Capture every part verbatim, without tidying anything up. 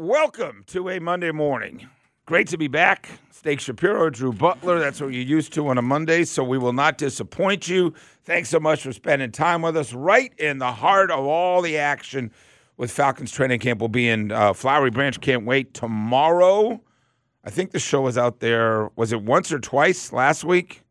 welcome to a Monday morning. Great to be back. Steak Shapiro, Drew Butler. That's what you're used to on a Monday, so we will not disappoint you. Thanks so much for spending time with us right in the heart of all the action with Falcons training camp. We'll be in uh, Flowery Branch. Can't wait. Tomorrow, I think the show was out there, was it once or twice last week?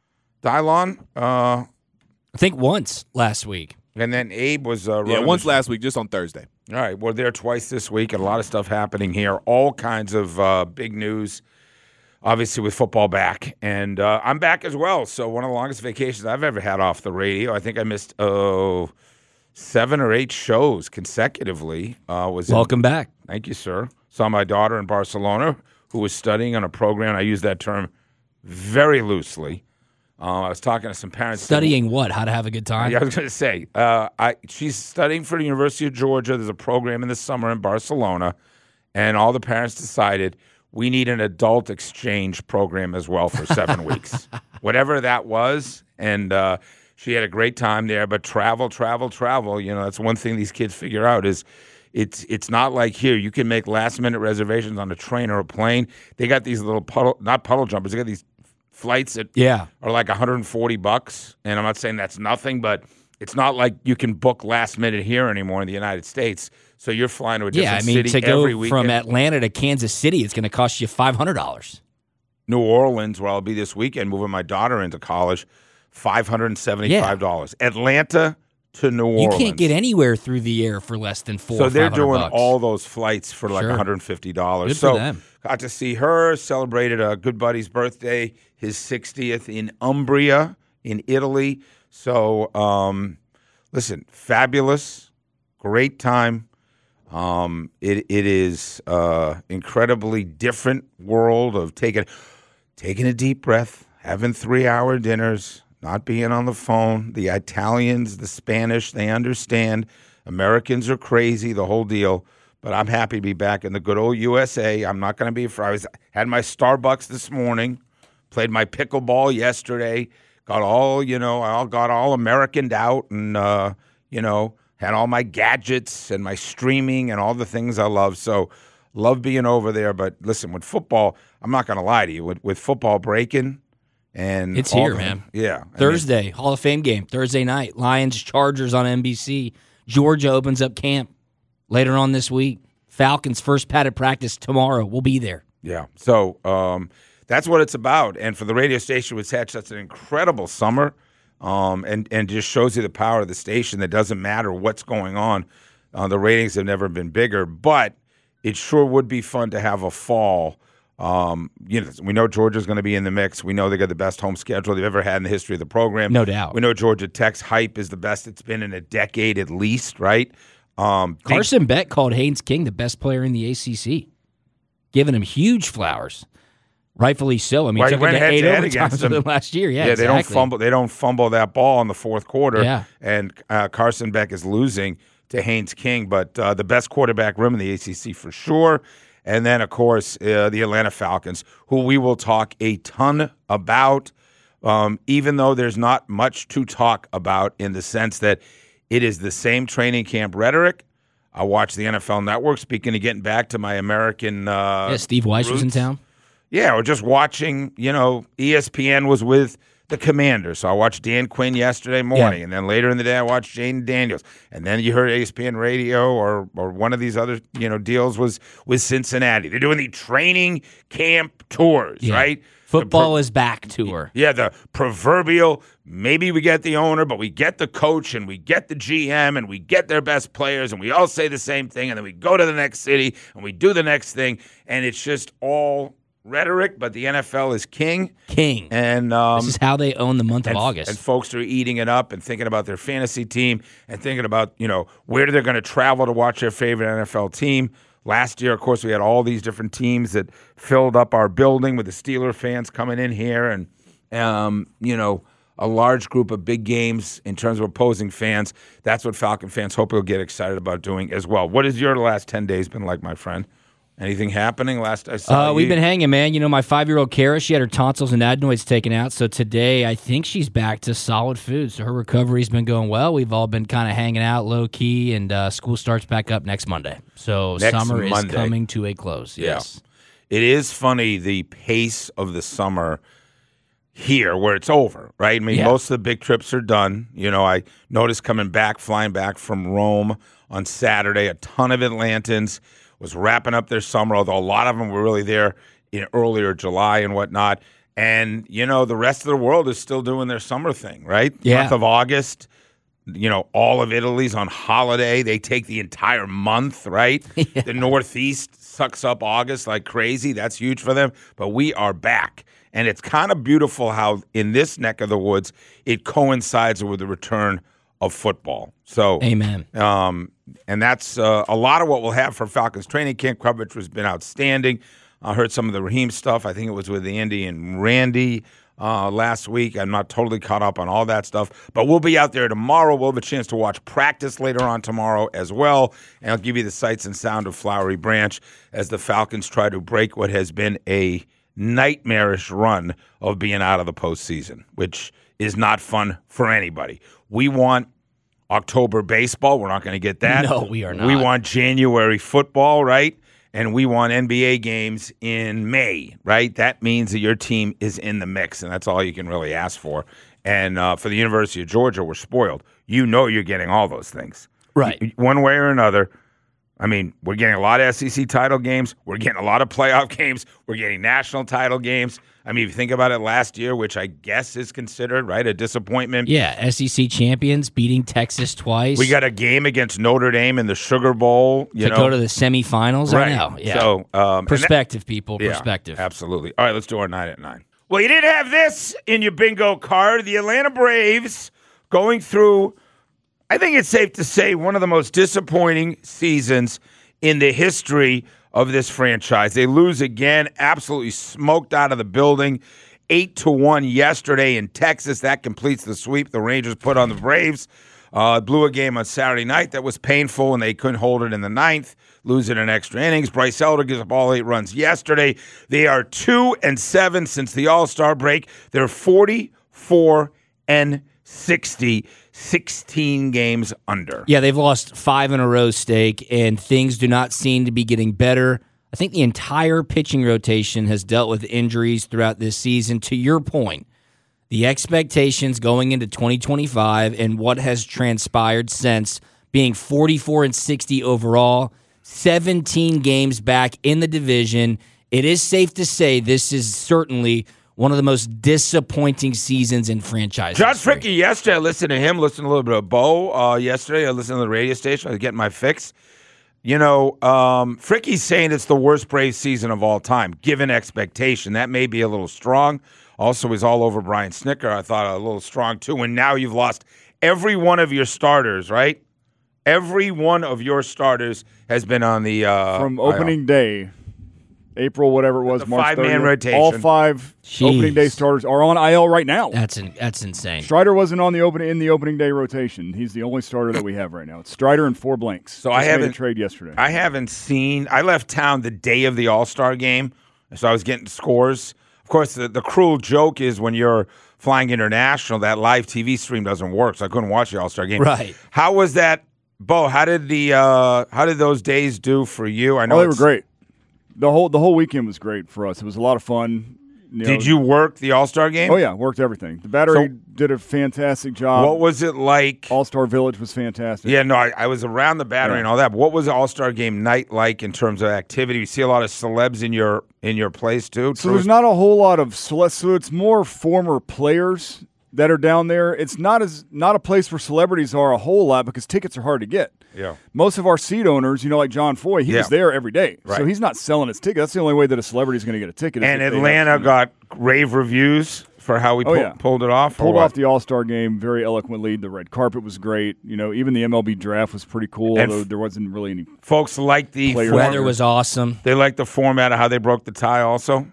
Dylon? Uh, I think once last week. And then Abe was uh, yeah, once last week, just on Thursday. All right, we're there twice this week, and a lot of stuff happening here. All kinds of uh, big news, obviously with football back, and uh, I'm back as well. So one of the longest vacations I've ever had off the radio. I think I missed oh seven or eight shows consecutively. Uh, was welcome in, back. Thank you, sir. Saw my daughter in Barcelona, who was studying on a program. I use that term very loosely. Uh, I was talking to some parents. Studying what? How to have a good time? Yeah, I was going to say, uh, I, she's studying for the University of Georgia. There's a program in the summer in Barcelona, and all the parents decided we need an adult exchange program as well for seven weeks. Whatever that was, and uh, she had a great time there, but travel, travel, travel, you know, that's one thing these kids figure out is it's it's not like here. You can make last-minute reservations on a train or a plane. They got these little puddle, not puddle jumpers, they got these flights that yeah. are like one hundred forty bucks, and I'm not saying that's nothing, but it's not like you can book last minute here anymore in the United States. So you're flying to a different yeah, I mean, city to go every weekend. From Atlanta to Kansas City, it's going to cost you five hundred dollars. New Orleans, where I'll be this weekend, moving my daughter into college, five hundred seventy-five dollars. Yeah. Atlanta to New Orleans. You can't get anywhere through the air for less than four. So they're doing bucks. all those flights for like sure. one hundred fifty dollars. Good so for them. Got to see her, celebrated a good buddy's birthday, his sixtieth in Umbria in Italy. So, um, listen, fabulous, great time. Um, it it is uh, incredibly different world of taking taking a deep breath, having three hour dinners, not being on the phone. The Italians, the Spanish, they understand. Americans are crazy, the whole deal. But I'm happy to be back in the good old U S A. I'm not going to be afraid. I was, had my Starbucks this morning, played my pickleball yesterday, got all, you know, I all got all Americaned out and, uh, you know, had all my gadgets and my streaming and all the things I love. So love being over there. But listen, with football, I'm not going to lie to you. With, with football breaking, and it's all here, the, man. Yeah. Thursday, I mean, Hall of Fame game, Thursday night. Lions, Chargers on N B C. Georgia opens up camp later on this week. Falcons' first padded practice tomorrow. We'll be there. Yeah. So um, that's what it's about. And for the radio station with Hatch, that's an incredible summer, um, and, and just shows you the power of the station. That doesn't matter what's going on. Uh, the ratings have never been bigger, but it sure would be fun to have a fall. Um, you know, we know Georgia's going to be in the mix. We know they got the best home schedule they've ever had in the history of the program. No doubt. We know Georgia Tech's hype is the best it's been in a decade at least, right? Um, Carson they, Beck called Haynes King the best player in the A C C, giving him huge flowers. Rightfully so. I mean, well, took he went it to eight head overtimes with them last year. Yeah, yeah. exactly. They don't fumble. They don't fumble that ball in the fourth quarter. Yeah. And uh, Carson Beck is losing to Haynes King, but uh, the best quarterback room in the A C C for sure. And then, of course, uh, the Atlanta Falcons, who we will talk a ton about, um, even though there's not much to talk about in the sense that it is the same training camp rhetoric. I watch the N F L Network, speaking of getting back to my American uh Yeah, Steve Weiss roots. was in town. Yeah, or just watching, you know, E S P N was with the Commanders. So I watched Dan Quinn yesterday morning, Yeah. and then later in the day I watched Jaden Daniels. And then you heard E S P N Radio or or one of these other, you know, deals was with Cincinnati. They're doing the training camp tours, Yeah. right? Football pro- is back tour. Yeah, the proverbial, maybe we get the owner, but we get the coach and we get the G M and we get their best players and we all say the same thing and then we go to the next city and we do the next thing. And it's just all rhetoric, but the N F L is king. King. And um, this is how they own the month and, of August. And folks are eating it up and thinking about their fantasy team and thinking about, you know, where they're going to travel to watch their favorite N F L team. Last year, of course, we had all these different teams that filled up our building with the Steeler fans coming in here and, um, you know, a large group of big games in terms of opposing fans. That's what Falcon fans hope will get excited about doing as well. What has your last ten days been like, my friend? Anything happening? Last I saw Uh, you. we've been hanging, man. You know, my five-year-old Kara, she had her tonsils and adenoids taken out. So today, I think she's back to solid food. So her recovery's been going well. We've all been kind of hanging out low-key, and uh, school starts back up next Monday. So Next summer Monday. is coming to a close. Yeah. Yes. It is funny, the pace of the summer here where it's over, right? I mean, Yeah. most of the big trips are done. You know, I noticed coming back, flying back from Rome on Saturday, a ton of Atlantans was wrapping up their summer, although a lot of them were really there in earlier July and whatnot. And, you know, the rest of the world is still doing their summer thing, right? Yeah. Month of August, you know, all of Italy's on holiday. They take the entire month, right? Yeah. The Northeast sucks up August like crazy. That's huge for them. But we are back. And it's kind of beautiful how in this neck of the woods, it coincides with the return of football. So, Amen. um, and that's uh, a lot of what we'll have for Falcons training camp. Coverage has been outstanding. I heard some of the Raheem stuff. I think it was with Andy and Randy uh, last week. I'm not totally caught up on all that stuff, but we'll be out there tomorrow. We'll have a chance to watch practice later on tomorrow as well, and I'll give you the sights and sound of Flowery Branch as the Falcons try to break what has been a nightmarish run of being out of the postseason, which is not fun for anybody. We want October baseball. We're not going to get that. No, we are not. We want January football, right? And we want N B A games in May, right? That means that your team is in the mix, and that's all you can really ask for. And uh, for the University of Georgia, we're spoiled. You know you're getting all those things. Right. One way or another. I mean, we're getting a lot of S E C title games. We're getting a lot of playoff games. We're getting national title games. I mean, if you think about it last year, which I guess is considered, right, a disappointment. Yeah, S E C champions beating Texas twice. We got a game against Notre Dame in the Sugar Bowl. You to know? go to the semifinals. Right. I know. Yeah. So, um, and that- perspective, people. Yeah, Perspective. absolutely. All right, let's do our nine at nine. Well, you didn't have this in your bingo card. The Atlanta Braves going through, I think it's safe to say, one of the most disappointing seasons in the history of this franchise. They lose again, absolutely smoked out of the building. Eight to one yesterday in Texas. That completes the sweep the Rangers put on the Braves. Uh, blew a game on Saturday night that was painful, and they couldn't hold it in the ninth, losing in extra innings. Bryce Elder gives up all eight runs yesterday. They are two and seven since the All-Star break. They're forty-four and sixty, sixteen games under. Yeah, they've lost five in a row, Steak, and things do not seem to be getting better. I think the entire pitching rotation has dealt with injuries throughout this season. To your point, the expectations going into twenty twenty-five and what has transpired since being forty-four and sixty overall, seventeen games back in the division, it is safe to say this is certainly one of the most disappointing seasons in franchise John history. Fricke, yesterday, I listened to him, listened to a little bit of Bo uh, yesterday. I listened to the radio station. I was getting my fix. You know, um, Fricke's saying it's the worst Braves season of all time, given expectation. That may be a little strong. Also, he's all over Brian Snitker. I thought a little strong, too. And now you've lost every one of your starters, right? Every one of your starters has been on the uh, From opening day, April, whatever it was, The March five-man thirtieth, rotation. all five Jeez. opening day starters are on I L right now. That's in, that's insane. Strider wasn't on the open in the opening day rotation. He's the only starter that we have right now. It's Strider and four blanks. So Just I made a haven't- trade yesterday. I haven't seen. I left town the day of the All-Star game, so I was getting scores. Of course, the, the cruel joke is when you're flying international, that live T V stream doesn't work, so I couldn't watch the All-Star game. Right. How was that, Bo? How did the uh, how did those days do for you? I know oh, they were it's- great. The whole the whole weekend was great for us. It was a lot of fun. You Did know, you work the All-Star game? Oh yeah, worked everything. The battery So- did a fantastic job. What was it like? All Star Village was fantastic. Yeah, no, I, I was around the battery Yeah. and all that. But what was the All-Star game night like in terms of activity? You see a lot of celebs in your in your place too. So there's not a whole lot of cele- so it's more former players that are down there. It's not as not a place where celebrities are a whole lot because tickets are hard to get. Yeah. Most of our seat owners, you know, like John Foy, he Yeah. was there every day. Right. So he's not selling his ticket. That's the only way that a celebrity is going to get a ticket. is And if they have Atlanta some- got rave reviews for how we Oh, pull, yeah. pulled it off. or pulled what? off the All Star game very eloquently. The red carpet was great. You know, even the M L B draft was pretty cool. And although f- there wasn't really any. Folks like the Player form- Weather was awesome. They like the format of how they broke the tie. Also,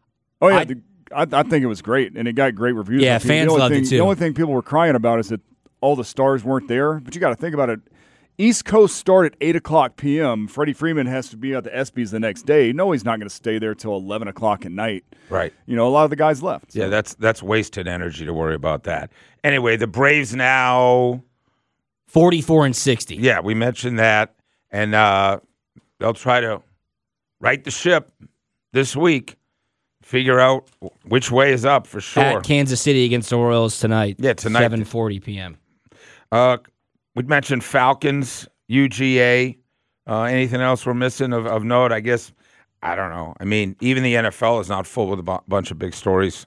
Oh yeah, I- the, I, I think it was great, and it got great reviews. Yeah, I think fans the only loved it thing, too. The only thing people were crying about is that all the stars weren't there. But you got to think about it. East Coast start at eight o'clock p.m. Freddie Freeman has to be at the ESPYs the next day. No, he's not going to stay there till eleven o'clock at night. Right. You know, a lot of the guys left. So. Yeah, that's that's wasted energy to worry about that. Anyway, the Braves now forty-four and sixty. Yeah, we mentioned that, and uh, they'll try to right the ship this week, figure out which way is up for sure. At Kansas City against the Royals tonight. Yeah, tonight. seven forty p.m. Uh, we mentioned Falcons, U G A. Uh, anything else we're missing of, of note? I guess, I don't know. I mean, even the N F L is not full with a bu- bunch of big stories.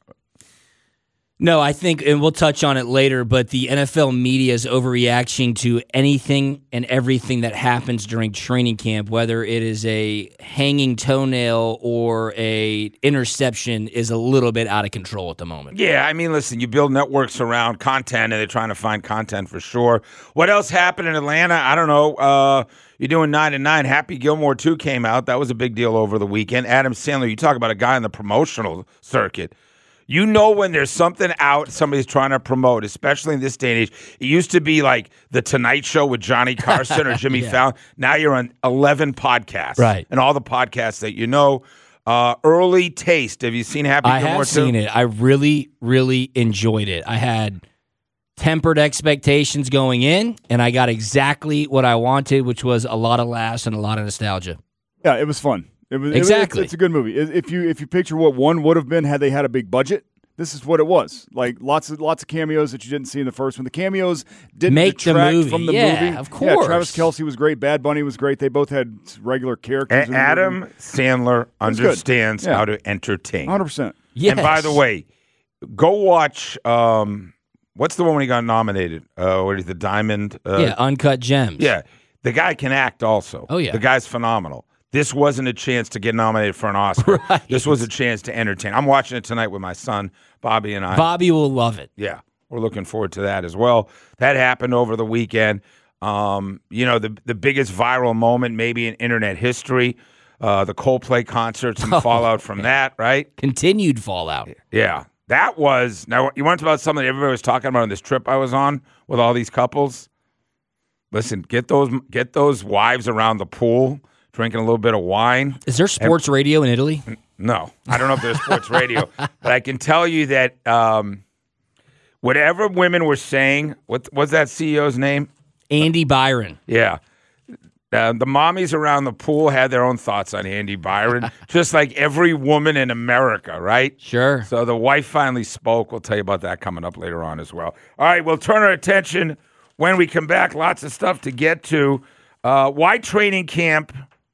No, I think, and we'll touch on it later, but the N F L media's overreaction to anything and everything that happens during training camp, whether it is a hanging toenail or a interception, is a little bit out of control at the moment. Yeah, I mean, listen, you build networks around content, and they're trying to find content for sure. What else happened in Atlanta? I don't know. Uh, you're doing nine and nine. Happy Gilmore two came out. That was a big deal over the weekend. Adam Sandler, you talk about a guy in the promotional circuit. You know when there's something out somebody's trying to promote, especially in this day and age. It used to be like The Tonight Show with Johnny Carson or Jimmy yeah. Fallon. Now you're on eleven podcasts. Right. And all the podcasts that you know. Uh, early taste. Have you seen Happy I Gilmore have two? seen it. I really, really enjoyed it. I had tempered expectations going in, and I got exactly what I wanted, which was a lot of laughs and a lot of nostalgia. Yeah, it was fun. It was exactly. It, it's a good movie. If you if you picture what one would have been had they had a big budget, this is what it was. Like lots of lots of cameos that you didn't see in the first one. The cameos didn't Make the detract movie. from the Yeah, movie. of course. Yeah, Travis Kelce was great. Bad Bunny was great. They both had regular characters. And in the Adam movie. Sandler understands Yeah. how to entertain. one hundred percent. Yes. And by the way, go watch. Um, what's the one when he got nominated? Uh, what is the Diamond? Uh, yeah, Uncut Gems. Yeah, the guy can act also. Oh, yeah. The guy's phenomenal. This wasn't a chance to get nominated for an Oscar. Right. This was a chance to entertain. I'm watching it tonight with my son, Bobby, and I. Bobby will love it. Yeah, we're looking forward to that as well. That happened over the weekend. Um, you know, the the biggest viral moment maybe in internet history, uh, the Coldplay concerts and Oh, fallout from that, right? Continued fallout. Yeah, that was. Now, you want to talk about something that everybody was talking about on this trip I was on with all these couples? Listen, get those get those wives around the pool, drinking a little bit of wine. Is there sports and, radio in Italy? No, I don't know if there's sports radio, but I can tell you that um, whatever women were saying, what what's that C E O's name? Andy Byron. Yeah. Uh, the mommies around the pool had their own thoughts on Andy Byron, just like every woman in America, right? Sure. So the wife finally spoke. We'll tell you about that coming up later on as well. All right, we'll turn our attention when we come back. Lots of stuff to get to. Uh, why training camp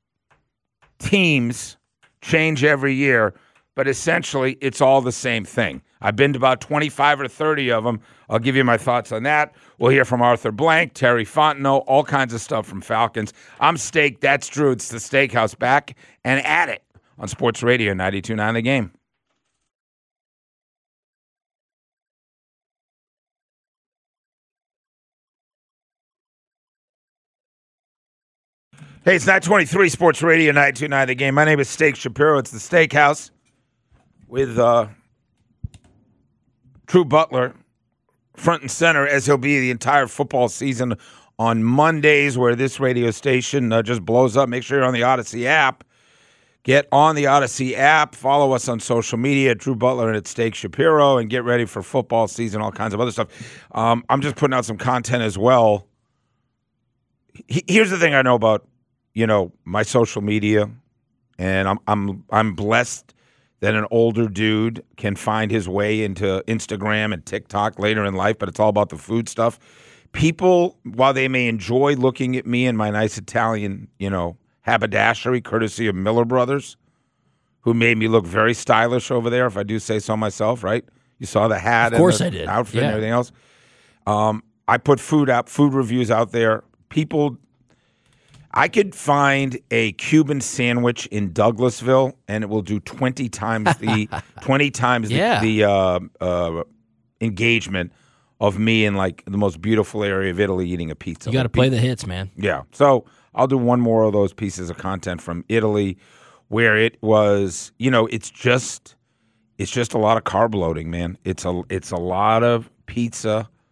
teams change every year, but essentially it's all the same thing. I've been to about twenty-five or thirty of them. I'll give you my thoughts on that. We'll hear from Arthur Blank, Terry Fontenot, all kinds of stuff from Falcons. I'm Steak. That's Drew. It's the Steakhouse, back and at it on Sports Radio ninety-two point nine The Game. Hey, it's nine twenty-three Sports Radio ninety-two point nine The Game. My name is Steak Shapiro. It's the Steakhouse with uh, Drew Butler front and center, as he'll be the entire football season on Mondays, where this radio station uh, just blows up. Make sure you're on the Odyssey app. Get on the Odyssey app. Follow us on social media, Drew Butler and at Steak Shapiro, and get ready for football season, all kinds of other stuff. Um, I'm just putting out some content as well. He, here's the thing I know about, you know, my social media, and I'm I'm I'm blessed that an older dude can find his way into Instagram and TikTok later in life, but it's all about the food stuff. People, while they may enjoy looking at me in my nice Italian, you know, haberdashery, courtesy of Miller Brothers, who made me look very stylish over there, if I do say so myself, right? You saw the hat Of course and I the did. outfit Yeah. and everything else. Um, I put food out, food reviews out there. People, I could find a Cuban sandwich in Douglasville, and it will do twenty times the twenty times Yeah. the, the uh, uh, engagement of me in like the most beautiful area of Italy eating a pizza. You got to Like, play the hits, man. yeah. So I'll do one more of those pieces of content from Italy, where it was, you know, it's just, it's just a lot of carb loading, man. It's a, it's a lot of pizza,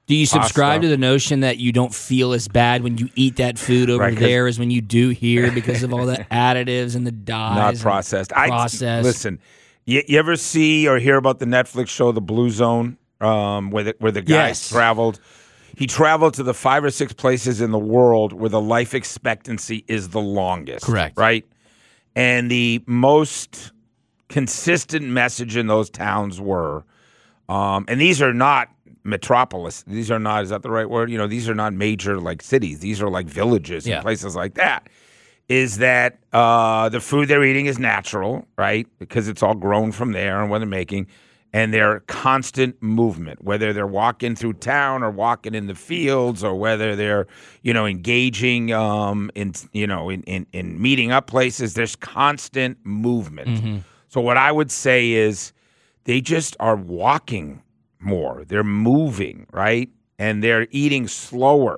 Do you subscribe pasta. to the notion that you don't feel as bad when you eat that food over Right, 'cause- there as when you do here because of all the additives and the dyes? Not and processed. Processed. I, listen, you, you ever see or hear about the Netflix show The Blue Zone, um, where the, where the guy Yes. traveled? He traveled to the five or six places in the world where the life expectancy is the longest. Correct. Right? And the most consistent message in those towns were, um, and these are not metropolis. These are not, is that the right word? You know, these are not major like cities. These are like villages Yeah. and places like that. Is that uh, the food they're eating is natural, right? Because it's all grown from there and what they're making. And they're constant movement, whether they're walking through town or walking in the fields or whether they're, you know, engaging um, in, you know, in, in, in meeting up places. There's constant movement. Mm-hmm. So what I would say is they just are walking more. They're moving, right? And they're eating slower.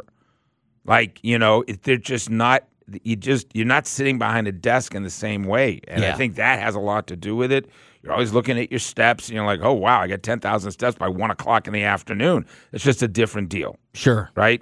Like, you know, it, they're just not, you just, you're not sitting behind a desk in the same way. And Yeah. I think that has a lot to do with it. You're always looking at your steps and you're like, oh, wow, I got ten thousand steps by one o'clock in the afternoon. It's just a different deal, Sure. right?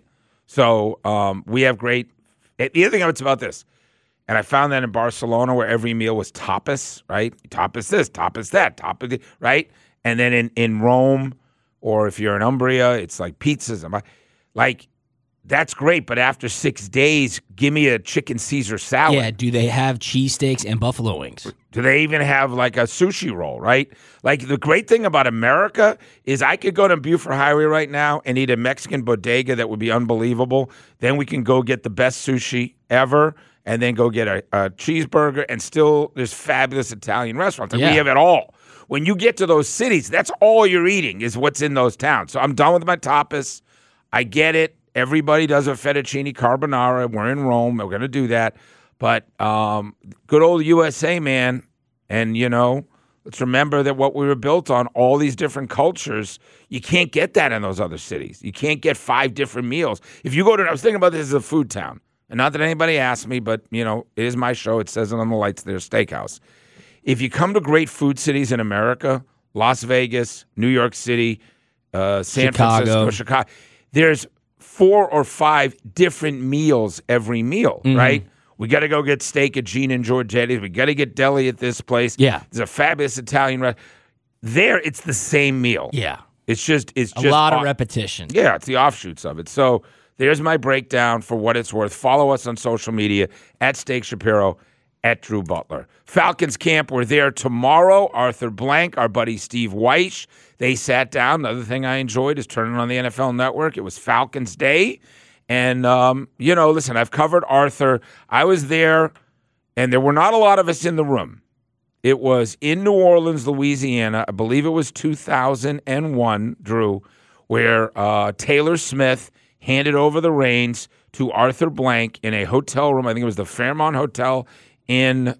So um, we have great, the other thing it's about this, and I found that in Barcelona where every meal was tapas, right? Tapas this, tapas that, tapas, right? And then in, in Rome, or if you're in Umbria, it's like pizzas. Like, that's great, but after six days, give me a chicken Caesar salad. Yeah, do they have cheesesteaks and buffalo wings? Do they even have like a sushi roll, right? Like the great thing about America is I could go to Buford Highway right now and eat a Mexican bodega that would be unbelievable. Then we can go get the best sushi ever and then go get a, a cheeseburger, and still there's fabulous Italian restaurants. Like Yeah. we have it all. When you get to those cities, that's all you're eating is what's in those towns. So I'm done with my tapas. I get it. Everybody does a fettuccine carbonara. We're in Rome. We're going to do that. But um, good old U S A, man. And, you know, let's remember that what we were built on, all these different cultures, you can't get that in those other cities. You can't get five different meals. If you go to, I was thinking about this as a food town. And not that anybody asked me, but, you know, it is my show. It says it on the lights there, Steakhouse. If you come to great food cities in America, Las Vegas, New York City, uh, San Chicago. Francisco, Chicago, there's four or five different meals every meal, Mm-hmm. right? We got to go get steak at Gene and Giorgetti's. We got to get deli at this place. Yeah. There's a fabulous Italian restaurant. There, it's the same meal. Yeah. It's just, it's A just lot of off- repetition. Yeah, it's the offshoots of it. So there's my breakdown for what it's worth. Follow us on social media at Steak Shapiro, at Drew Butler. Falcons camp, we're there tomorrow. Arthur Blank, our buddy Steve Weish, they sat down. Another thing I enjoyed is turning on the N F L Network. It was Falcons Day. And, um, you know, listen, I've covered Arthur. I was there, and there were not a lot of us in the room. It was in New Orleans, Louisiana. I believe it was two thousand one, Drew, where uh, Taylor Smith handed over the reins to Arthur Blank in a hotel room. I think it was the Fairmont Hotel in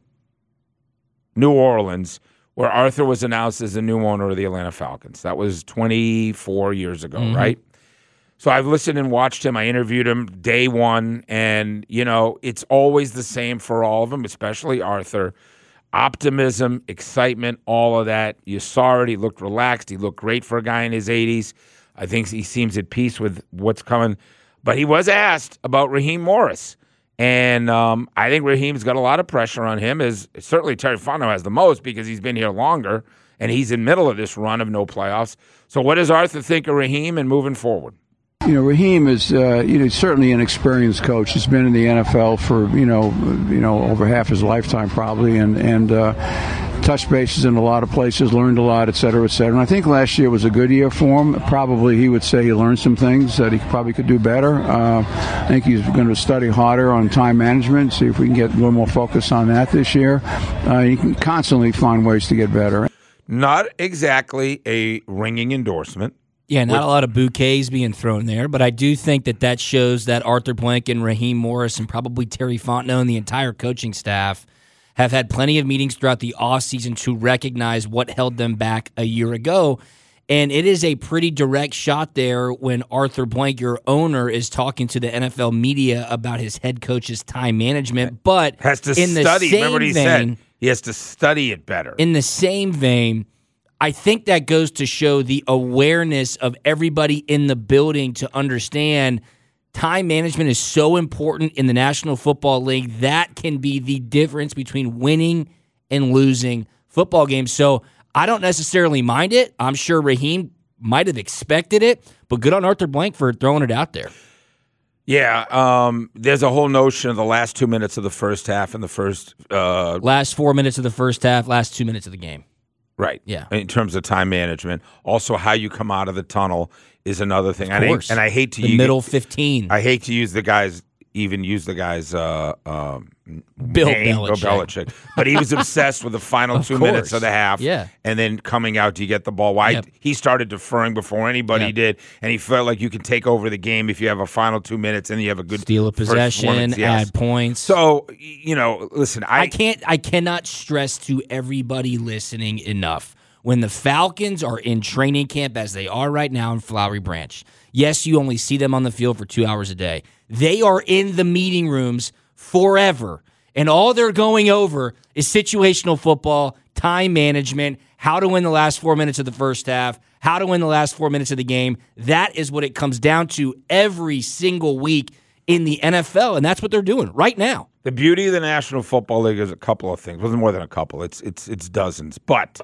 New Orleans, where Arthur was announced as the new owner of the Atlanta Falcons. That was twenty-four years ago, Mm-hmm. right? So I've listened and watched him. I interviewed him day one, and, you know, it's always the same for all of them, especially Arthur. Optimism, excitement, all of that. You saw it. He looked relaxed. He looked great for a guy in his eighties. I think he seems at peace with what's coming. But he was asked about Raheem Morris. And um, I think Raheem's got a lot of pressure on him, as certainly Terry Fontenot has the most because he's been here longer, and he's in the middle of this run of no playoffs. So what does Arthur think of Raheem and moving forward? You know, Raheem is uh, you know certainly an experienced coach. He's been in the N F L for you know you know over half his lifetime probably, and and uh, touched bases in a lot of places, learned a lot, et cetera, et cetera. And I think last year was a good year for him. Probably he would say he learned some things that he probably could do better. Uh, I think he's going to study harder on time management, see if we can get a little more focus on that this year. Uh, you can constantly find ways to get better. Not exactly a ringing endorsement. Yeah, not a lot of bouquets being thrown there, but I do think that that shows that Arthur Blank and Raheem Morris and probably Terry Fontenot and the entire coaching staff have had plenty of meetings throughout the offseason to recognize what held them back a year ago. And it is a pretty direct shot there when Arthur Blank, your owner, is talking to the N F L media about his head coach's time management. But Has to in the study. same Remember what he vein, said? He has to study it better. in the same vein, I think that goes to show the awareness of everybody in the building to understand time management is so important in the National Football League. That can be the difference between winning and losing football games. So I don't necessarily mind it. I'm sure Raheem might have expected it, but good on Arthur Blank for throwing it out there. Yeah, um, there's a whole notion of the last two minutes of the first half and the first uh, last four minutes of the first half, last two minutes of the game. Right. Yeah. In terms of time management. Also, how you come out of the tunnel is another thing. Of course. And I, and I hate to the use, middle fifteen. I hate to use the guys, even use the guy's uh, um, Bill name, Belichick. Bill Belichick. But he was obsessed with the final Of two course. minutes of the half. Yeah. And then coming out, do you get the ball? Why Yep. he started deferring before anybody Yep. did, and he felt like you can take over the game if you have a final two minutes and you have a good Steal a first possession, performance. Yes. add points. So you know, listen, I, I can't I cannot stress to everybody listening enough. When the Falcons are in training camp, as they are right now in Flowery Branch, yes, you only see them on the field for two hours a day. They are in the meeting rooms forever, and all they're going over is situational football, time management, how to win the last four minutes of the first half, how to win the last four minutes of the game. That is what it comes down to every single week in the N F L, and that's what they're doing right now. The beauty of the National Football League is a couple of things. Well, more than a couple. It's it's it's dozens. But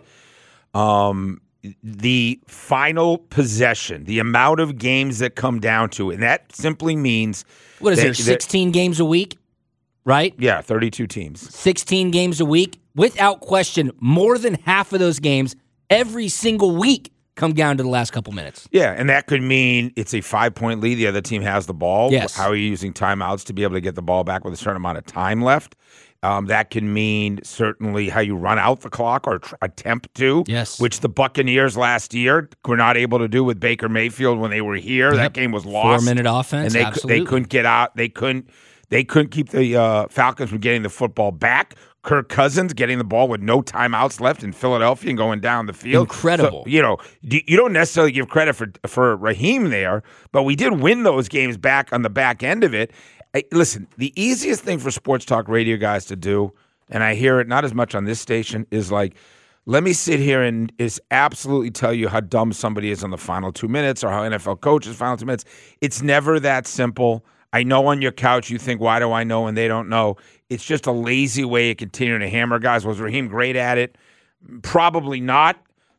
um, the final possession, the amount of games that come down to it, and that simply means What is that- there, sixteen games a week, right? Yeah, thirty-two teams. sixteen games a week. Without question, more than half of those games every single week come down to the last couple minutes. Yeah, and that could mean it's a five-point lead. The other team has the ball. Yes. How are you using timeouts to be able to get the ball back with a certain amount of time left? Um, that can mean certainly how you run out the clock or tr- attempt to, Yes. which the Buccaneers last year were not able to do with Baker Mayfield when they were here. That Yep. game was lost. Four-minute offense, and they absolutely. they couldn't get out. They couldn't they couldn't keep the uh, Falcons from getting the football back. Kirk Cousins getting the ball with no timeouts left in Philadelphia and going down the field. Incredible. So, you know, you you don't necessarily give credit for for Raheem there, but we did win those games back on the back end of it. I, listen, the easiest thing for sports talk radio guys to do, and I hear it not as much on this station, is like, let me sit here and is absolutely tell you how dumb somebody is on the final two minutes or how N F L coaches final two minutes. It's never that simple. I know on your couch you think, why do I know and they don't know? It's just a lazy way of continuing to hammer guys. Was Raheem great at it? Probably not.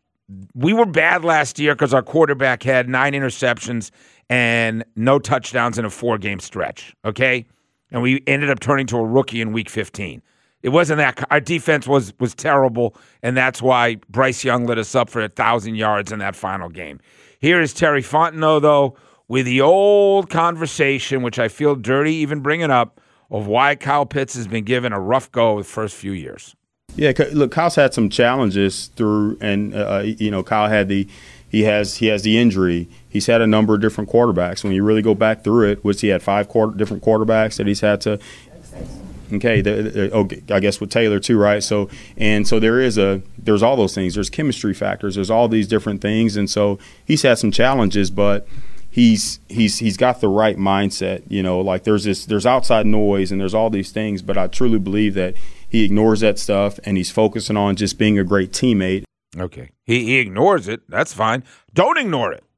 We were bad last year because our quarterback had nine interceptions and no touchdowns in a four-game stretch, okay? And we ended up turning to a rookie in week fifteen. It wasn't that. Our defense was was terrible, and that's why Bryce Young lit us up for one thousand yards in that final game. Here is Terry Fontenot, though, with the old conversation, which I feel dirty even bringing up, of why Kyle Pitts has been given a rough go the first few years. Yeah, look, Kyle's had some challenges through, and uh, you know, Kyle had the he has he has the injury. He's had a number of different quarterbacks. When you really go back through it, which he had five quarter, different quarterbacks that he's had to. Okay, the, the, okay, I guess with Taylor too, right? So and so there is a there's all those things. There's chemistry factors. There's all these different things, and so he's had some challenges, but. He's he's he's got the right mindset, you know. Like there's this there's outside noise and there's all these things, but I truly believe that he ignores that stuff and he's focusing on just being a great teammate. Okay, he he ignores it. That's fine. Don't ignore it.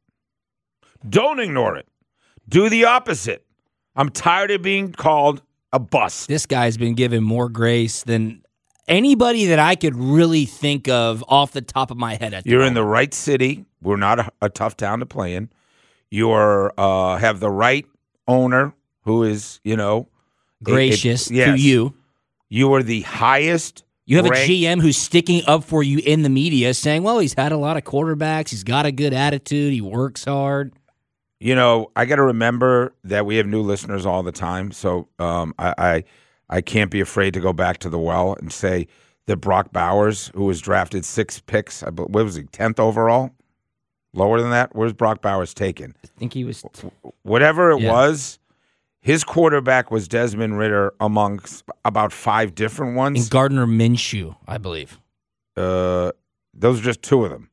Don't ignore it. Do the opposite. I'm tired of being called a bust. This guy's been given more grace than anybody that I could really think of off the top of my head. At the You're moment. in the right city. We're not a, a tough town to play in. You are uh, have the right owner who is, you know, gracious a, a, yes. to you. You are the highest. You have ranked, a G M who's sticking up for you in the media, saying, "Well, he's had a lot of quarterbacks. He's got a good attitude. He works hard." You know, I got to remember that we have new listeners all the time, so um, I, I I can't be afraid to go back to the well and say that Brock Bowers, who was drafted six picks, I bel- what was he, tenth overall? Lower than that? Where's Brock Bowers taken? I think he was. Whatever it Yeah. was, his quarterback was Desmond Ridder amongst about five different And ones. Gardner Minshew, I believe. Uh, those are just two of them.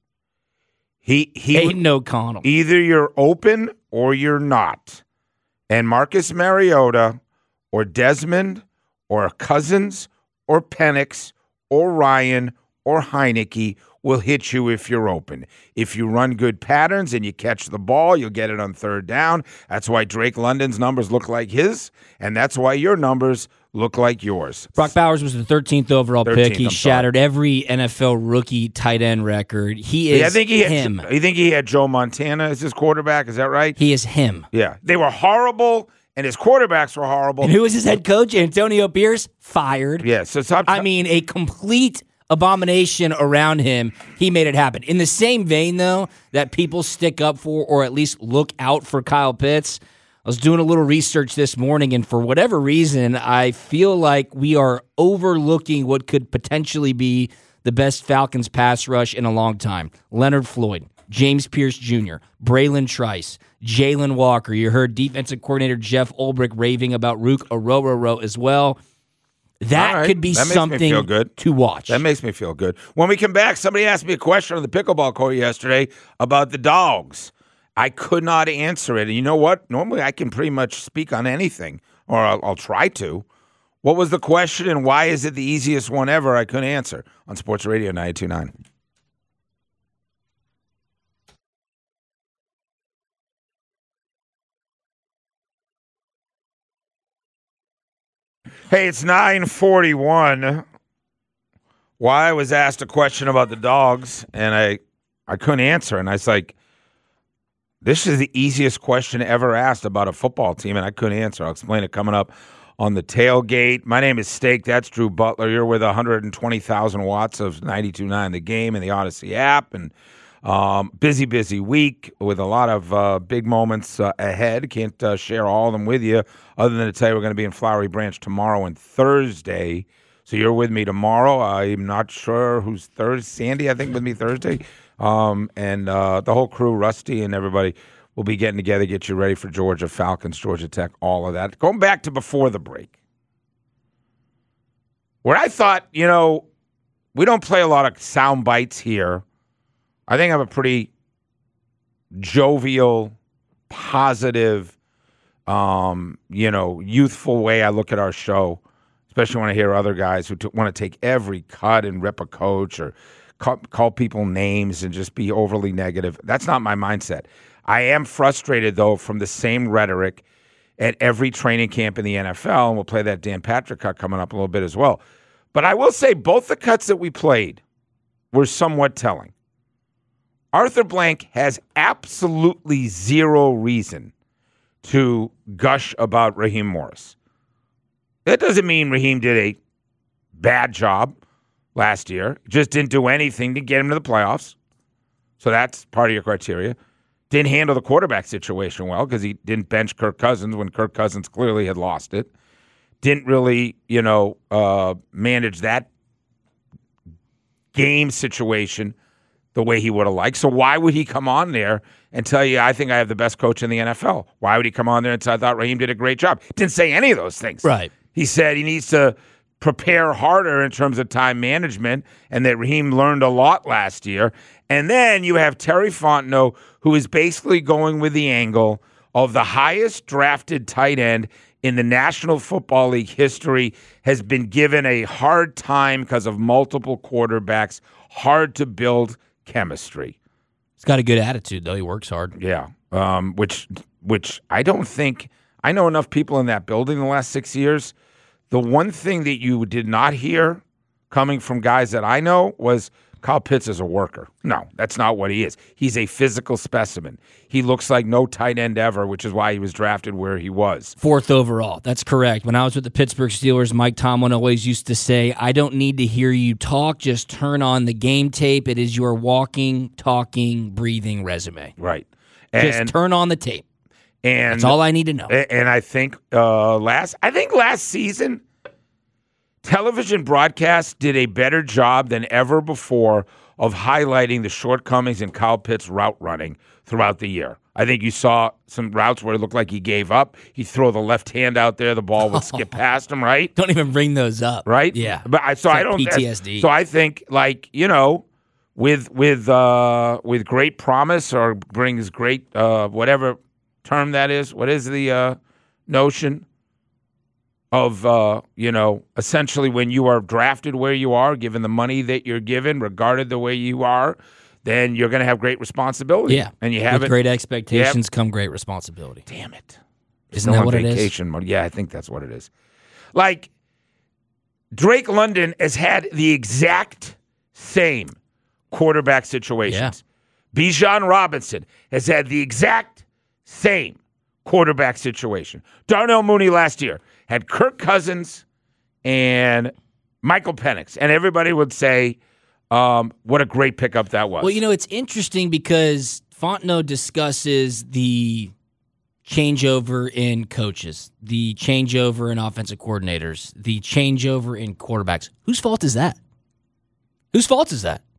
He he. Aiden O'Connell. Either you're open or you're not. And Marcus Mariota or Desmond or Cousins or Penix or Ryan or Heineke will hit you if you're open. If you run good patterns and you catch the ball, you'll get it on third down. That's why Drake London's numbers look like his, and that's why your numbers look like yours. Brock Bowers was the thirteenth overall thirteenth, pick. He I'm shattered sorry. every N F L rookie tight end record. He is yeah, I think he had, him. You think he had Joe Montana as his quarterback? Is that right? He is him. Yeah. They were horrible, and his quarterbacks were horrible. And who was his head coach? Antonio Pierce? Fired. Yeah, so stop. I mean, a complete abomination around him. He made it happen. In the same vein, though, that people stick up for or at least look out for Kyle Pitts, I was doing a little research this morning, and for whatever reason, I feel like we are overlooking what could potentially be the best Falcons pass rush in a long time. Leonard Floyd, James Pierce Junior, Braylon Trice, Jalen Walker. You heard defensive coordinator Jeff Ulbrich raving about Rook Orororo as well. That All right. could be That makes me something feel good. to watch. That makes me feel good. When we come back, somebody asked me a question on the pickleball court yesterday about the dogs. I could not answer it. And you know what? Normally I can pretty much speak on anything, or I'll, I'll try to. What was the question, and why is it the easiest one ever? I couldn't answer on Sports Radio ninety-two point nine. Hey, it's nine forty-one. Why I was asked a question about the dogs, and I, I couldn't answer. And I was like, this is the easiest question ever asked about a football team, and I couldn't answer. I'll explain it coming up on the tailgate. My name is Steak. That's Drew Butler. You're with one hundred twenty thousand watts of ninety-two point nine The Game and the Odyssey app. And um, busy, busy week with a lot of uh, big moments uh, ahead. Can't uh, share all of them with you other than to tell you we're going to be in Flowery Branch tomorrow and Thursday. So you're with me tomorrow. I'm not sure who's Thursday. Sandy, I think, with me Thursday. Um, and uh, the whole crew, Rusty and everybody, will be getting together, get you ready for Georgia, Falcons, Georgia Tech, all of that. Going back to before the break, where I thought, you know, we don't play a lot of sound bites here. I think I'm a pretty jovial, positive, um, you know, youthful way I look at our show, especially when I hear other guys who t- want to take every cut and rip a coach or call, call people names and just be overly negative. That's not my mindset. I am frustrated, though, from the same rhetoric at every training camp in the N F L, and we'll play that Dan Patrick cut coming up a little bit as well. But I will say both the cuts that we played were somewhat telling. Arthur Blank has absolutely zero reason to gush about Raheem Morris. That doesn't mean Raheem did a bad job last year. Just didn't do anything to get him to the playoffs. So that's part of your criteria. Didn't handle the quarterback situation well because he didn't bench Kirk Cousins when Kirk Cousins clearly had lost it. Didn't really, you know, uh, manage that game situation the way he would have liked. So why would he come on there and tell you, I think I have the best coach in the N F L? Why would he come on there and say, I thought Raheem did a great job? Didn't say any of those things. Right. He said he needs to prepare harder in terms of time management and that Raheem learned a lot last year. And then you have Terry Fontenot, who is basically going with the angle of the highest drafted tight end in the National Football League history has been given a hard time because of multiple quarterbacks, hard to build chemistry. He's got a good attitude, though. He works hard. Yeah, um, which which I don't think – I know enough people in that building the last six years. The one thing that you did not hear coming from guys that I know was Kyle Pitts is a worker. No, that's not what he is. He's a physical specimen. He looks like no tight end ever, which is why he was drafted where he was. Fourth overall. That's correct. When I was with the Pittsburgh Steelers, Mike Tomlin always used to say, I don't need to hear you talk. Just turn on the game tape. It is your walking, talking, breathing resume. Right. Just And, turn on the tape. and That's all I need to know. And I think uh, last I think last season, television broadcasts did a better job than ever before of highlighting the shortcomings in Kyle Pitts' route running throughout the year. I think you saw some routes where it looked like he gave up. He'd throw the left hand out there, the ball would skip past him, right? Don't even bring those up. Right? Yeah. But I, so It's I like don't P T S D. So I think, like, you know, with with uh, with great promise or brings great uh, whatever term that is. What is the uh, notion? of, uh, you know, essentially when you are drafted where you are, given the money that you're given, regarded the way you are, then you're going to have great responsibility. Yeah. And you have With it. great expectations come great responsibility. Damn it. Isn't Still that on what it is? vacation mode. Yeah, I think that's what it is. Like, Drake London has had the exact same quarterback situations. Yeah. Bijan Robinson has had the exact same quarterback situation. Darnell Mooney last year had Kirk Cousins and Michael Penix, and everybody would say, um, what a great pickup that was. Well, you know, it's interesting because Fontenot discusses the changeover in coaches, the changeover in offensive coordinators, the changeover in quarterbacks. Whose fault is that? Whose fault is that?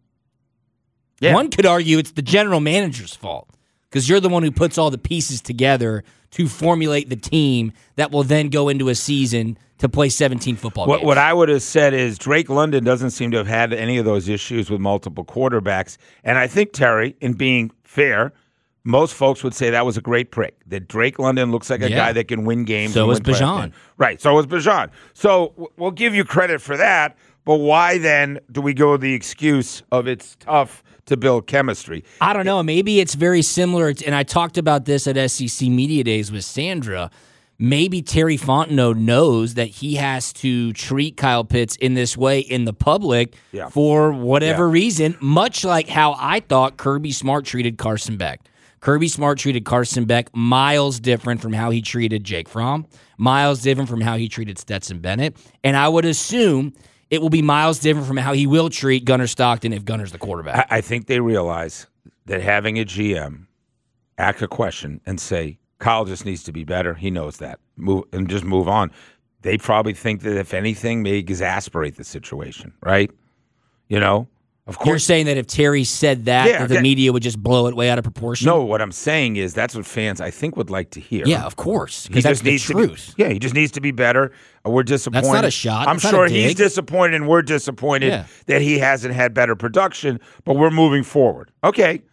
Yeah. One could argue it's the general manager's fault because you're the one who puts all the pieces together to formulate the team that will then go into a season to play seventeen football what, games. What I would have said is Drake London doesn't seem to have had any of those issues with multiple quarterbacks. And I think, Terry, in being fair, most folks would say that was a great prick, that Drake London looks like a Yeah. guy that can win games. So and was win playoff Bijan. games. Right, so was Bijan. So w- we'll give you credit for that, but why then do we go with the excuse of it's tough to build chemistry? I don't know. Maybe it's very similar, to, and I talked about this at S E C Media Days with Sandra. Maybe Terry Fontenot knows that he has to treat Kyle Pitts in this way in the public Yeah. for whatever Yeah. reason, much like how I thought Kirby Smart treated Carson Beck. Kirby Smart treated Carson Beck miles different from how he treated Jake Fromm, miles different from how he treated Stetson Bennett, and I would assume it will be miles different from how he will treat Gunnar Stockton if Gunner's the quarterback. I, I think they realize that having a G M ask a question and say, Kyle just needs to be better. He knows that. Move and just move on. They probably think that if anything, may exasperate the situation, right? You know, of You're course. saying that if Terry said that, Yeah, that the that- media would just blow it way out of proportion? No, what I'm saying is that's what fans I think would like to hear. Yeah, of course. He Because that's just the needs truth. to be, yeah, he just needs to be better. Uh, We're disappointed. not a shot. I'm That's not sure a he's dig. disappointed and we're disappointed Yeah. that he hasn't had better production, but we're moving forward. Okay.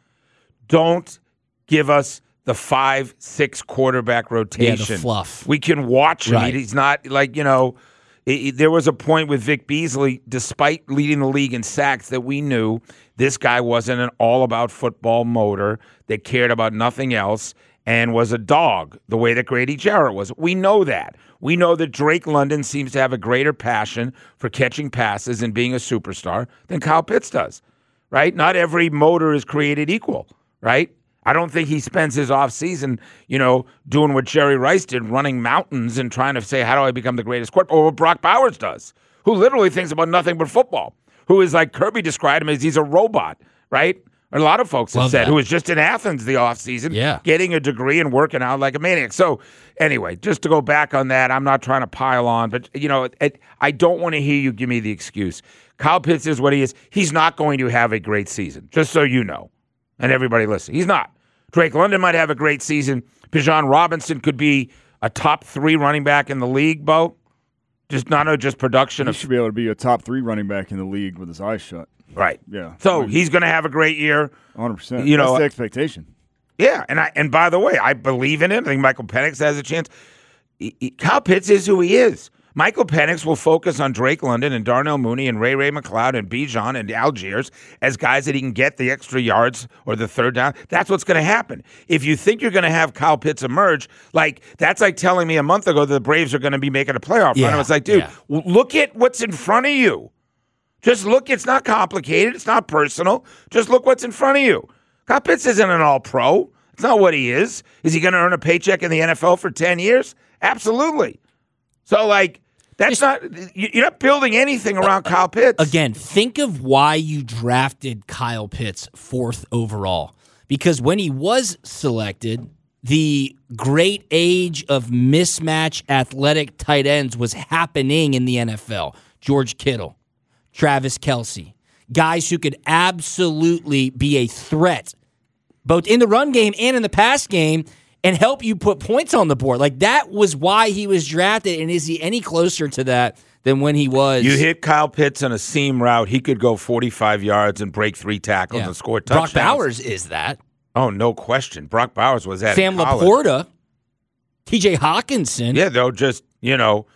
Don't give us the five, six quarterback rotation. fluff. We can watch him. Right. He's not like, you know, it, it- there was a point with Vic Beasley, despite leading the league in sacks, that we knew this guy wasn't an all-about football motor that cared about nothing else and was a dog the way that Grady Jarrett was. We know that. We know that Drake London seems to have a greater passion for catching passes and being a superstar than Kyle Pitts does, right? Not every motor is created equal, right? I don't think he spends his offseason, you know, doing what Jerry Rice did, running mountains and trying to say, how do I become the greatest quarterback? Or what Brock Bowers does, who literally thinks about nothing but football, who is like Kirby described him as he's a robot, right? A lot of folks have Love said, that. who was just in Athens the offseason, Yeah. getting a degree and working out like a maniac. So anyway, just to go back on that, I'm not trying to pile on, but, you know, it, I don't want to hear you give me the excuse. Kyle Pitts is what he is. He's not going to have a great season, just so you know, and everybody listen. He's not. Drake London might have a great season. Bijan Robinson could be a top three running back in the league, Bo. Just not just production He of should be able to be a top three running back in the league with his eyes shut. right. Yeah. So I mean, he's going to have a great year. one hundred percent. You know, That's the expectation. Yeah, and I and by the way, I believe in it. I think Michael Penix has a chance. He- he- Kyle Pitts is who he is. Michael Penix will focus on Drake London and Darnell Mooney and Ray Ray McLeod and Bijan and Algiers as guys that he can get the extra yards or the third down. That's what's going to happen. If you think you're going to have Kyle Pitts emerge, like that's like telling me a month ago that the Braves are going to be making a playoff run. Yeah, I was like, dude, yeah. w- look at what's in front of you. Just look. It's not complicated. It's not personal. Just look what's in front of you. Kyle Pitts isn't an all-pro. It's not what he is. Is he going to earn a paycheck in the N F L for ten years? Absolutely. So, like, that's not – you're not building anything around Kyle Pitts. Again, think of why you drafted Kyle Pitts fourth overall. Because when he was selected, the great age of mismatch athletic tight ends was happening in the N F L. George Kittle, Travis Kelce, guys who could absolutely be a threat, both in the run game and in the pass game, and help you put points on the board. Like, that was why he was drafted, and is he any closer to that than when he was? You hit Kyle Pitts on a seam route, he could go forty-five yards and break three tackles Yeah. and score touchdowns. Brock Bowers is that. Oh, no question. Brock Bowers was at Sam college. Laporta, T J Hawkinson. Yeah, they'll just, you know,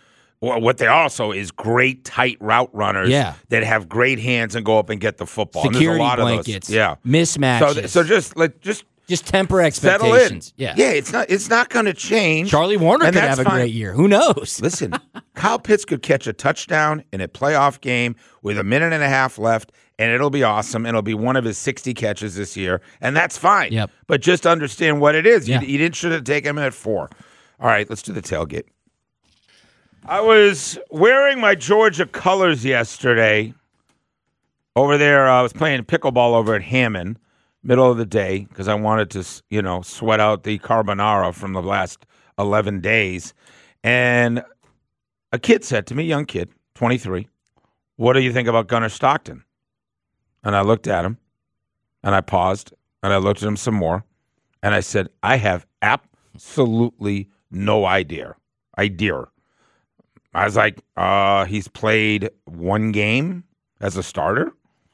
Well, what they also is great tight route runners Yeah. that have great hands and go up and get the football. And there's Security a lot blankets, of those. Yeah. mismatches. So, so just like just just temper settle in. expectations. Yeah. yeah, it's not it's not going to change. Charlie Warner and could that's have a fine. great year. Who knows? Listen, Kyle Pitts could catch a touchdown in a playoff game with a minute and a half left, and it'll be awesome. And it'll be one of his sixty catches this year, and that's fine. Yep. But just understand what it is. Yeah. You, you didn't should have taken him at four. All right, let's do the tailgate. I was wearing my Georgia colors yesterday. Over there, uh, I was playing pickleball over at Hammond, middle of the day, because I wanted to, you know, sweat out the carbonara from the last eleven days. And a kid said to me, young kid, twenty-three, what do you think about Gunnar Stockton? And I looked at him, and I paused, and I looked at him some more, and I said, I have absolutely no idea. Idea. I was like, uh, he's played one game as a starter.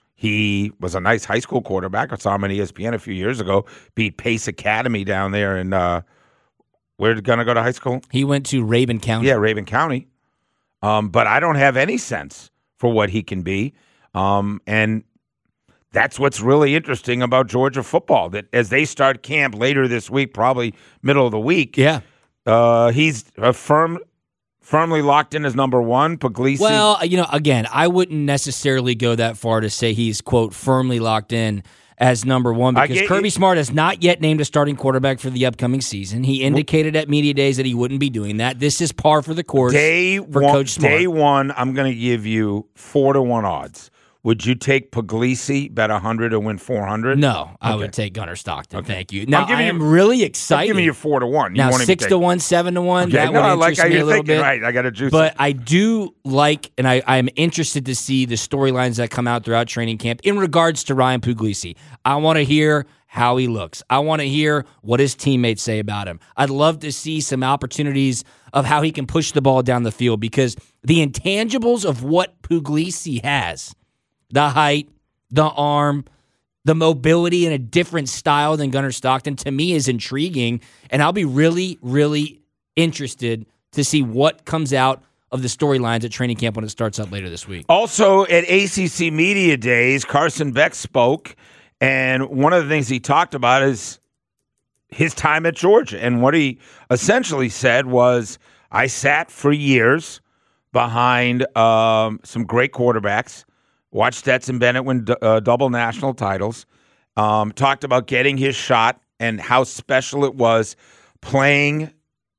He was a nice high school quarterback. I saw him on E S P N a few years ago. Beat Pace Academy down there in, uh, where did Gunnar go to high school? He went to Rabun County. Yeah, Rabun County. Um, but I don't have any sense for what he can be. Um, and that's what's really interesting about Georgia football, that as they start camp later this week, probably middle of the week, Yeah. uh, he's a firm... Firmly locked in as number one, Puglisi. Well, you know, again, I wouldn't necessarily go that far to say he's, quote, firmly locked in as number one I because get Kirby you. Smart has not yet named a starting quarterback for the upcoming season. He indicated at media days that he wouldn't be doing that. This is par for the course day for one, Coach Smart. Day one, I'm going to give you four to one odds. Would you take Puglisi, bet one hundred and win four hundred? No, I Okay. would take Gunnar Stockton. Thank you. Now, giving I am you- really I'm excited. giving you four to one. You now, won't even six take- to one, seven to one, Okay, that no, would I like interest how me you're a little thinking. bit. Right, I got to juice But it. I do like, and I, I'm interested to see the storylines that come out throughout training camp in regards to Ryan Puglisi. I want to hear how he looks. I want to hear what his teammates say about him. I'd love to see some opportunities of how he can push the ball down the field because the intangibles of what Puglisi has, the height, the arm, the mobility in a different style than Gunnar Stockton, to me is intriguing. And I'll be really, really interested to see what comes out of the storylines at training camp when it starts up later this week. Also, at A C C Media Days, Carson Beck spoke, and one of the things he talked about is his time at Georgia. And what he essentially said was, I sat for years behind um, some great quarterbacks, watched Stetson Bennett win d- uh, double national titles, um, talked about getting his shot and how special it was playing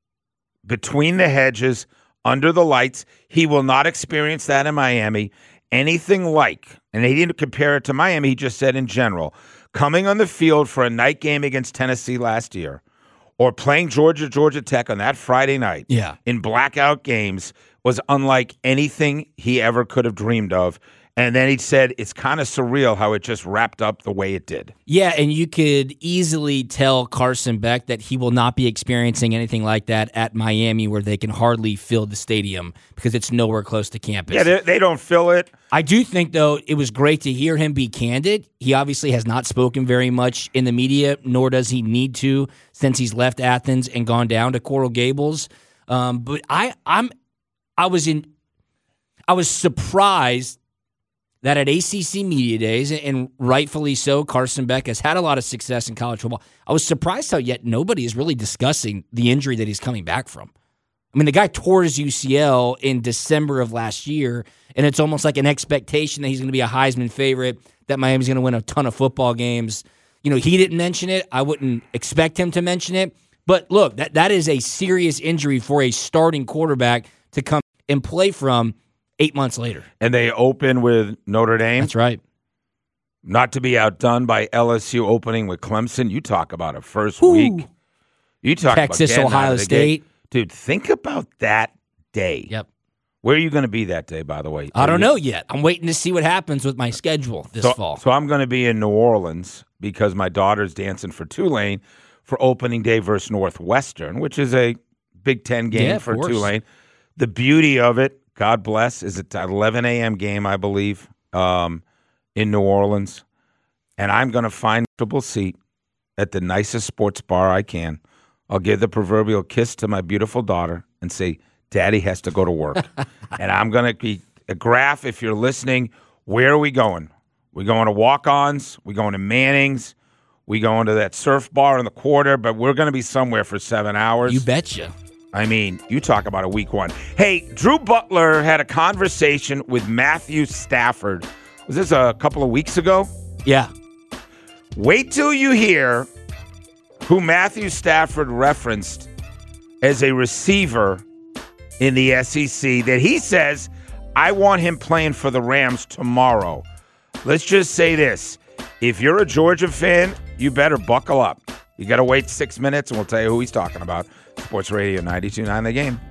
between the hedges, under the lights. He will not experience that in Miami. Anything like, and he didn't compare it to Miami, he just said in general, coming on the field for a night game against Tennessee last year or playing Georgia, Georgia Tech on that Friday night Yeah. in blackout games was unlike anything he ever could have dreamed of. And then he said it's kind of surreal how it just wrapped up the way it did. Yeah, and you could easily tell Carson Beck that he will not be experiencing anything like that at Miami where they can hardly fill the stadium because it's nowhere close to campus. Yeah, they, they don't fill it. I do think, though, it was great to hear him be candid. He obviously has not spoken very much in the media, nor does he need to since he's left Athens and gone down to Coral Gables. Um, but I, I'm, I was in, I was surprised that at A C C Media Days, and rightfully so, Carson Beck has had a lot of success in college football. I was surprised how yet nobody is really discussing the injury that he's coming back from. I mean, the guy tore his U C L in December of last year, and it's almost like an expectation that he's going to be a Heisman favorite, that Miami's going to win a ton of football games. You know, he didn't mention it. I wouldn't expect him to mention it. But look, that that is a serious injury for a starting quarterback to come and play from eight months later. And they open with Notre Dame. That's right. Not to be outdone by L S U opening with Clemson. You talk about a first Ooh. week. You talk Texas, about getting out Ohio of the State. gate. Dude, think about that day. Yep. Where are you going to be that day, by the way? I Are don't you- know yet. I'm waiting to see what happens with my schedule this so, fall. So I'm going to be in New Orleans because my daughter's dancing for Tulane for opening day versus Northwestern, which is a Big Ten game Yeah, of for course. Tulane. The beauty of it, God bless, is it's an eleven a.m. game, I believe, um, in New Orleans. And I'm going to find a comfortable seat at the nicest sports bar I can. I'll give the proverbial kiss to my beautiful daughter and say, Daddy has to go to work. And I'm going to be a graph, if you're listening, where are we going? We going to walk-ons? We going to Manning's? We going to that surf bar in the quarter? But we're going to be somewhere for seven hours. You betcha. I mean, you talk about a week one. Hey, Drew Butler had a conversation with Matthew Stafford. Was this a couple of weeks ago? Yeah. Wait till you hear who Matthew Stafford referenced as a receiver in the S E C that he says, I want him playing for the Rams tomorrow. Let's just say this. If you're a Georgia fan, you better buckle up. You got to wait six minutes, and we'll tell you who he's talking about. Sports Radio ninety-two point nine The Game.